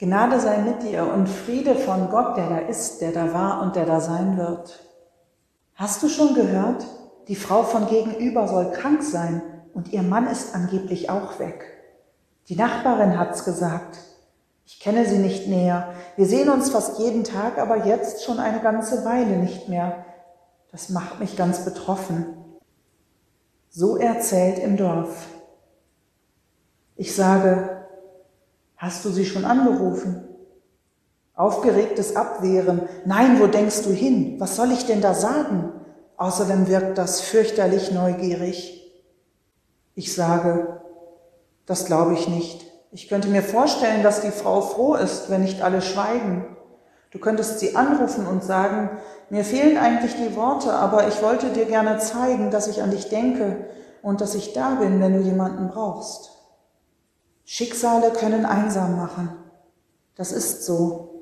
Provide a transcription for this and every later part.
Gnade sei mit dir und Friede von Gott, der da ist, der da war und der da sein wird. Hast du schon gehört? Die Frau von gegenüber soll krank sein und ihr Mann ist angeblich auch weg. Die Nachbarin hat's gesagt. Ich kenne sie nicht näher. Wir sehen uns fast jeden Tag, aber jetzt schon eine ganze Weile nicht mehr. Das macht mich ganz betroffen. So erzählt im Dorf. Ich sage, hast du sie schon angerufen? Aufgeregtes Abwehren. Nein, wo denkst du hin? Was soll ich denn da sagen? Außerdem wirkt das fürchterlich neugierig. Ich sage, das glaube ich nicht. Ich könnte mir vorstellen, dass die Frau froh ist, wenn nicht alle schweigen. Du könntest sie anrufen und sagen, mir fehlen eigentlich die Worte, aber ich wollte dir gerne zeigen, dass ich an dich denke und dass ich da bin, wenn du jemanden brauchst. Schicksale können einsam machen. Das ist so.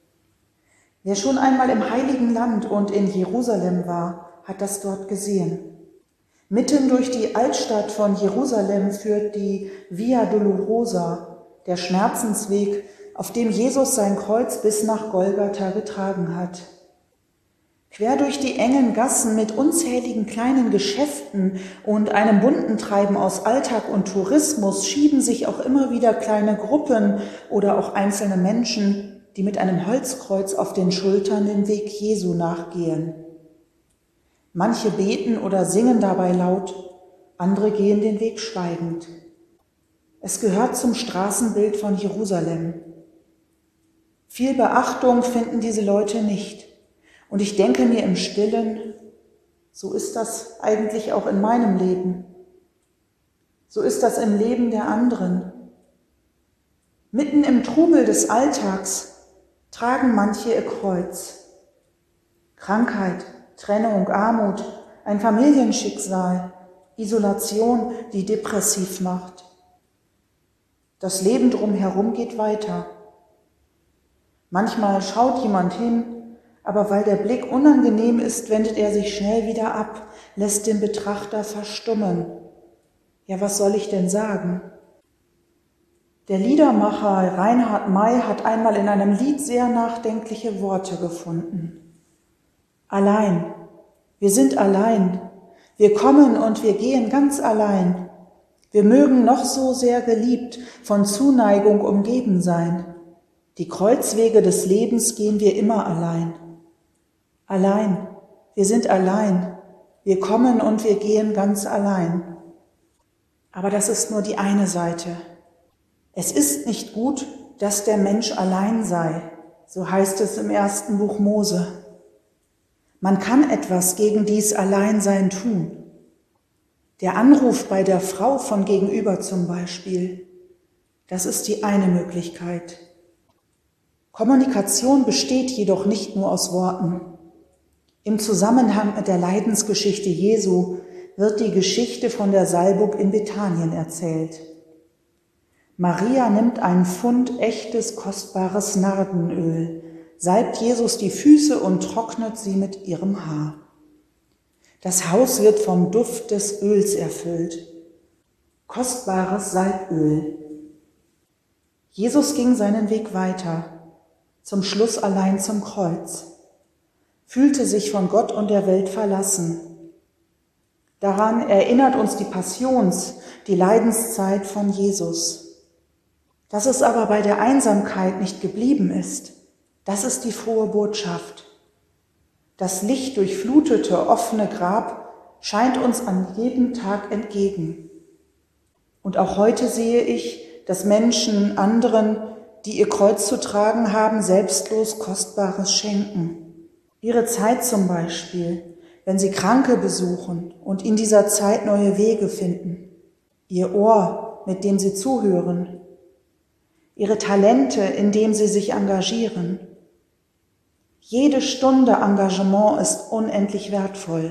Wer schon einmal im Heiligen Land und in Jerusalem war, hat das dort gesehen. Mitten durch die Altstadt von Jerusalem führt die Via Dolorosa, der Schmerzensweg, auf dem Jesus sein Kreuz bis nach Golgatha getragen hat. Quer durch die engen Gassen mit unzähligen kleinen Geschäften und einem bunten Treiben aus Alltag und Tourismus schieben sich auch immer wieder kleine Gruppen oder auch einzelne Menschen, die mit einem Holzkreuz auf den Schultern den Weg Jesu nachgehen. Manche beten oder singen dabei laut, andere gehen den Weg schweigend. Es gehört zum Straßenbild von Jerusalem. Viel Beachtung finden diese Leute nicht. Und ich denke mir im Stillen, so ist das eigentlich auch in meinem Leben. So ist das im Leben der anderen. Mitten im Trubel des Alltags tragen manche ihr Kreuz. Krankheit, Trennung, Armut, ein Familienschicksal, Isolation, die depressiv macht. Das Leben drumherum geht weiter. Manchmal schaut jemand hin, aber weil der Blick unangenehm ist, wendet er sich schnell wieder ab, lässt den Betrachter verstummen. Ja, was soll ich denn sagen? Der Liedermacher Reinhard May hat einmal in einem Lied sehr nachdenkliche Worte gefunden. Allein, wir sind allein, wir kommen und wir gehen ganz allein. Wir mögen noch so sehr geliebt, von Zuneigung umgeben sein. Die Kreuzwege des Lebens gehen wir immer allein. Allein, wir sind allein, wir kommen und wir gehen ganz allein. Aber das ist nur die eine Seite. Es ist nicht gut, dass der Mensch allein sei, so heißt es im 1. Buch Mose. Man kann etwas gegen dies Alleinsein tun. Der Anruf bei der Frau von gegenüber zum Beispiel, das ist die eine Möglichkeit. Kommunikation besteht jedoch nicht nur aus Worten. Im Zusammenhang mit der Leidensgeschichte Jesu wird die Geschichte von der Salbung in Bethanien erzählt. Maria nimmt einen Pfund echtes, kostbares Nardenöl, salbt Jesus die Füße und trocknet sie mit ihrem Haar. Das Haus wird vom Duft des Öls erfüllt. Kostbares Salböl. Jesus ging seinen Weg weiter, zum Schluss allein zum Kreuz, fühlte sich von Gott und der Welt verlassen. Daran erinnert uns die die Leidenszeit von Jesus. Dass es aber bei der Einsamkeit nicht geblieben ist, das ist die frohe Botschaft. Das lichtdurchflutete, offene Grab scheint uns an jedem Tag entgegen. Und auch heute sehe ich, dass Menschen anderen, die ihr Kreuz zu tragen haben, selbstlos Kostbares schenken. Ihre Zeit zum Beispiel, wenn sie Kranke besuchen und in dieser Zeit neue Wege finden. Ihr Ohr, mit dem sie zuhören. Ihre Talente, in dem sie sich engagieren. Jede Stunde Engagement ist unendlich wertvoll.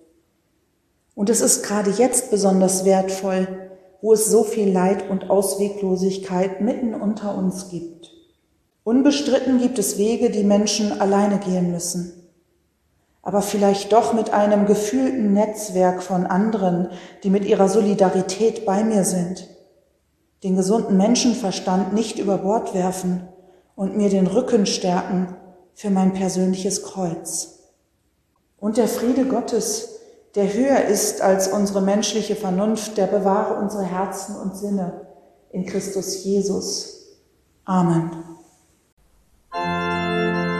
Und es ist gerade jetzt besonders wertvoll, wo es so viel Leid und Ausweglosigkeit mitten unter uns gibt. Unbestritten gibt es Wege, die Menschen alleine gehen müssen. Aber vielleicht doch mit einem gefühlten Netzwerk von anderen, die mit ihrer Solidarität bei mir sind. Den gesunden Menschenverstand nicht über Bord werfen und mir den Rücken stärken für mein persönliches Kreuz. Und der Friede Gottes, der höher ist als unsere menschliche Vernunft, der bewahre unsere Herzen und Sinne in Christus Jesus. Amen.